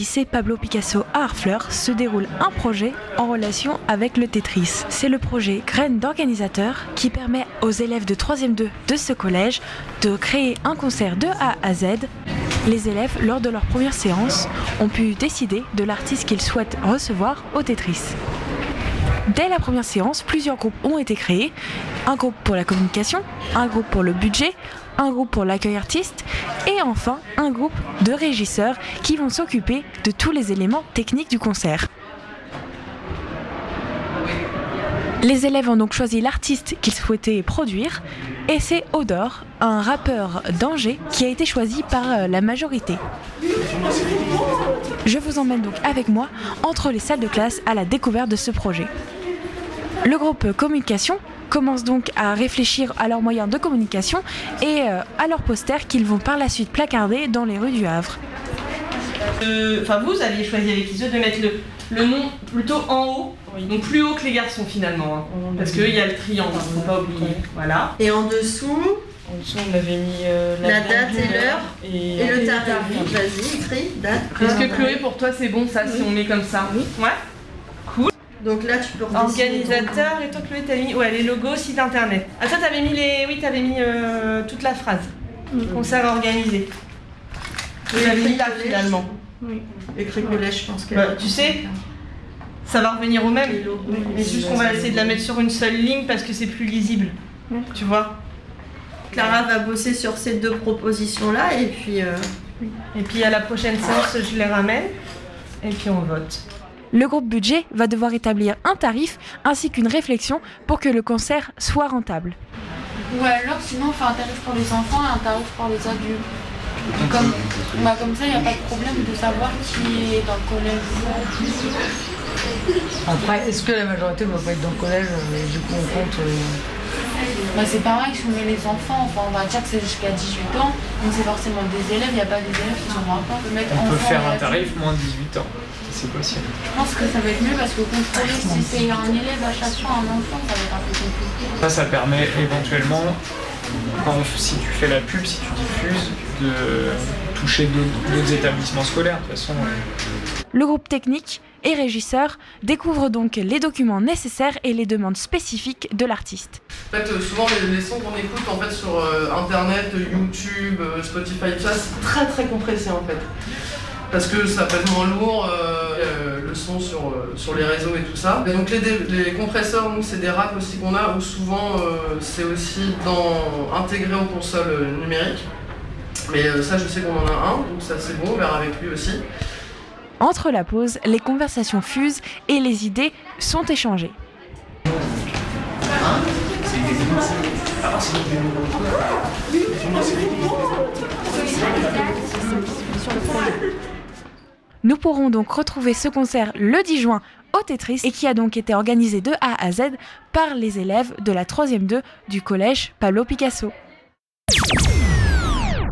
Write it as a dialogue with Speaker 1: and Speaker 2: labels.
Speaker 1: lycée Pablo Picasso à Harfleur se déroule un projet en relation avec le Tetris. C'est le projet Graines d'organisateur qui permet aux élèves de 3e 2 de ce collège de créer un concert de A à Z. Les élèves, lors de leur première séance, ont pu décider de l'artiste qu'ils souhaitent recevoir au Tetris. Dès la première séance, plusieurs groupes ont été créés. Un groupe pour la communication, un groupe pour le budget, un groupe pour l'accueil artiste et enfin un groupe de régisseurs qui vont s'occuper de tous les éléments techniques du concert. Les élèves ont donc choisi l'artiste qu'ils souhaitaient produire et c'est Odor, un rappeur d'Angers, qui a été choisi par la majorité. Je vous emmène donc avec moi entre les salles de classe à la découverte de ce projet. Le groupe communication commence donc à réfléchir à leurs moyens de communication et à leurs posters qu'ils vont par la suite placarder dans les rues du Havre.
Speaker 2: Vous aviez choisi avec Iso de mettre le nom plutôt en haut, donc plus haut que les garçons finalement, hein, parce qu'il y a le triangle, il ne faut pas oublier. Voilà.
Speaker 3: Et en dessous,
Speaker 2: on avait mis
Speaker 3: la date et l'heure et le tarif. Vas-y, écris, date.
Speaker 2: Est-ce que Chloé, pour toi c'est bon ça, si on met comme ça? Oui. Ouais. Cool.
Speaker 3: Donc là tu peux
Speaker 2: organisateur, et toi Chloé t'as mis les logos, site internet. Ah toi t'avais mis t'avais mis toute la phrase. Concert organisé. J'avais mis là finalement.
Speaker 3: Oui. Écrit collège, je pense que.
Speaker 2: Tu sais, ça va revenir au même. Mais juste qu'on va essayer de la mettre sur une seule ligne parce que c'est plus lisible. Tu vois.
Speaker 3: Clara va bosser sur ces 2 propositions-là et puis.
Speaker 2: Et puis à la prochaine séance, je les ramène et puis on vote.
Speaker 1: Le groupe budget va devoir établir un tarif ainsi qu'une réflexion pour que le concert soit rentable.
Speaker 4: Ou alors sinon on fait un tarif pour les enfants et un tarif pour les adultes. Comme ça, il n'y a pas de problème de savoir qui est dans le collège.
Speaker 5: Après, est-ce que la majorité ne va pas être dans le collège et du coup on compte
Speaker 4: C'est pareil, si on met les enfants, on va dire que c'est jusqu'à 18 ans, donc c'est forcément des élèves, il n'y a pas des élèves qui sont moins pas.
Speaker 6: On peut faire un tarif moins de 18 ans, c'est possible.
Speaker 4: Je pense que ça va être mieux parce que contrôler si c'est un élève à chaque fois, un enfant, ça va être un peu compliqué.
Speaker 6: Ça permet éventuellement, si tu fais la pub, si tu diffuses, de toucher d'autres établissements scolaires de toute façon.
Speaker 1: Le groupe technique et régisseur découvre donc les documents nécessaires et les demandes spécifiques de l'artiste.
Speaker 7: En fait, souvent les sons qu'on écoute sur internet, YouTube, Spotify, tout ça, c'est très très compressé en fait. Parce que ça pèse moins lourd, le son sur les réseaux et tout ça. Et donc les compresseurs, nous c'est des racks aussi qu'on a où souvent c'est aussi intégré aux consoles numériques. Mais ça je sais qu'on en a un, donc ça c'est bon, on verra avec lui aussi.
Speaker 1: Entre la pause, les conversations fusent et les idées sont échangées. Nous pourrons donc retrouver ce concert le 10 juin au Tetris et qui a donc été organisé de A à Z par les élèves de la 3e 2 du collège Pablo Picasso.